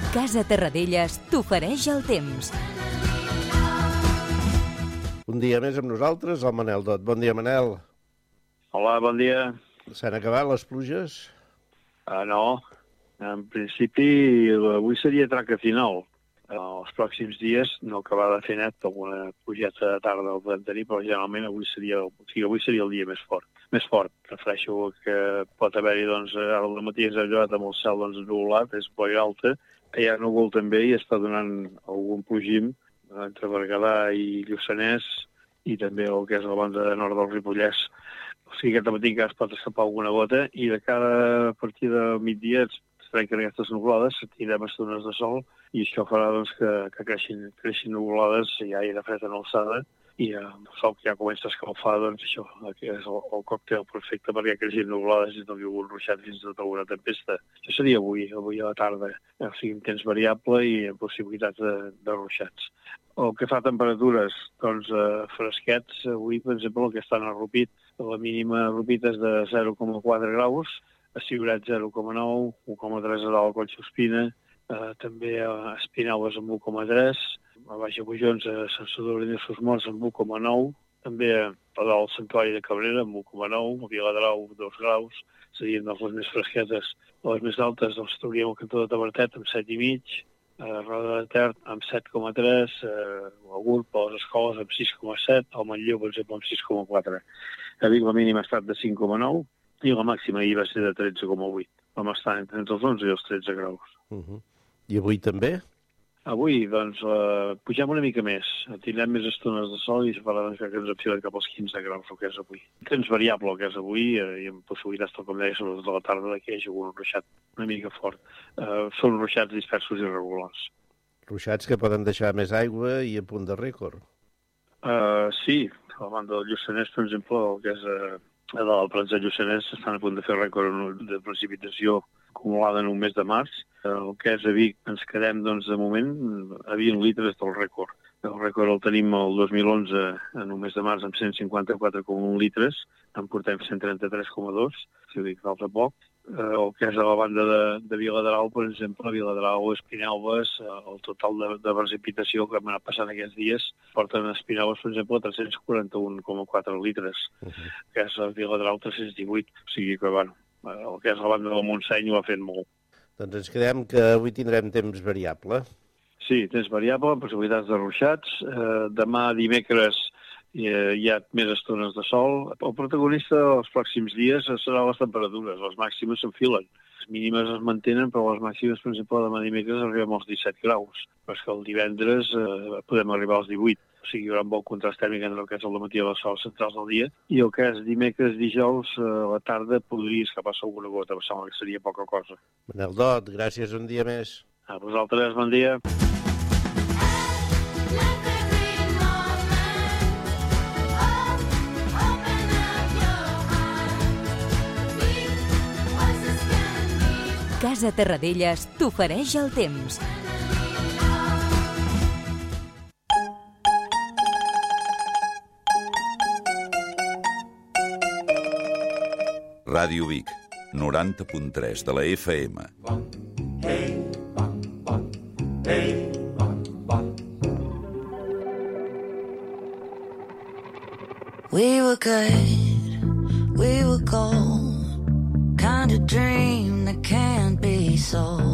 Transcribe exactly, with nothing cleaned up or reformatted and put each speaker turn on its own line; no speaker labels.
Casa Terradellas t'ofereix el temps.
Un dia més amb nosaltres, el Manel Dot. Bon dia, Manel.
Hola, bon dia.
S'han acabat les pluges?
Uh, no, en principi avui seria traca final. Uh, els pròxims dies no acabar de fer net, alguna plugeta de tarda el podem tenir, però generalment avui seria, o sigui, avui seria el dia més fort. Més fort, refereixo que pot haver-hi, doncs, ara al matí ens ha llevat amb el cel doncs, nuvolat, és boira alta, hi ha núvol també i està donant algun plogim entre Berguedà i Lluçanès i també el que és la banda de nord del Ripollès. O sigui, aquest matí encara es pot escapar alguna gota i de cara a partir de migdia es trenquen aquestes nuvolades, tindrem estones de sol i això farà doncs, que, que creixin, creixin nuvolades, hi ha aire fred en alçada i eh, el sol que ja comença a escalfar, doncs això és el, el còctel perfecte perquè creixin nuvolades i no hi ha un ruixat fins a alguna tempesta. Això seria avui, avui a la tarda, o sigui, en temps variable i amb possibilitats de, de ruixats. El que fa a temperatures, doncs eh, fresquets, avui, per exemple, el que estan a Rupit, la mínima a Rupit és de zero coma quatre graus, a Ciurat zero coma nou, un coma tres a dalt a Collsospina, eh, també a Espinaues amb un coma tres, a Baixa Bujons, a Sant Sadurní de Susmons amb un coma nou, també a dalt al Santuari de Cabrera amb un coma nou, a Viladrau dos graus, serien doncs, les més fresquetes. Les més altes doncs, trauríem el cantó de Tavertet amb set i mig, a Roda de Ter amb set coma tres, a Gurb, a les escoles amb sis coma set, al Manlleu, per exemple, amb sis coma quatre. A Vic la mínima ha estat de cinc coma nou i la màxima hi va ser de tretze coma vuit. Vam estar entre els onze i els tretze graus.
Uh -huh. I avui també?
Avui, doncs, uh, pugem una mica més. Tindrem més estones de sol i se farà doncs, que ens enfilen cap als quinze graus, el que és avui. Temps variable, el que és avui, uh, i amb possibilitats, tal com deia, sobretot a la tarda, que hi hagi algun ruixat una mica fort. Uh, són ruixats dispersos i irregulars.
Ruixats que poden deixar més aigua i a punt de rècord.
Uh, sí, a la banda del Lluçanès, per exemple, el que és uh, a la platja del Lluçanès, estan a punt de fer rècord de precipitació acumulada en un mes de març. El que és a Vic ens quedem, doncs, de moment, a vint litres del rècord. El rècord el tenim el dos mil onze, en un mes de març, amb cent cinquanta-quatre coma un litres. En portem cent trenta-tres coma dos, si dic falta poc. El que és a la banda de, de Viladrau, per exemple, Viladrau, Espinelves, el total de, de precipitació que hem anat passant aquests dies, porten a Espinelves, per exemple, tres cents quaranta-un coma quatre litres, uh-huh. que és a Viladrau tres-cents divuit. O sigui que, bueno, el que és la banda del Montseny ho ha fet molt.
Doncs ens quedem que avui tindrem temps variable.
Sí, temps variable, possibilitats de ruixats. Eh, demà, dimecres, eh, hi ha més estones de sol. El protagonista dels pròxims dies seran les temperatures. Les màximes s'enfilen. Les mínimes es mantenen, però les màximes, per exemple, demà dimecres arribem als disset graus. Però és que el divendres eh, podem arribar als divuit. O sigui, hi haurà un bon contrast tèrmic entre el que és el matí a les hores centrals del dia i el que és dimecres, dijous, a la tarda podria escapar-se alguna gota, em sembla que seria poca cosa.
Manel Dot, gràcies un dia més.
A vosaltres, bon dia.
Casa Terradellas t'ofereix el temps.
Ràdio Vic, noranta punt tres de la F M. Bon, hey, bon, bon, hey, bon, bon.
We were good, we were gold, kind of dream that can't be sold.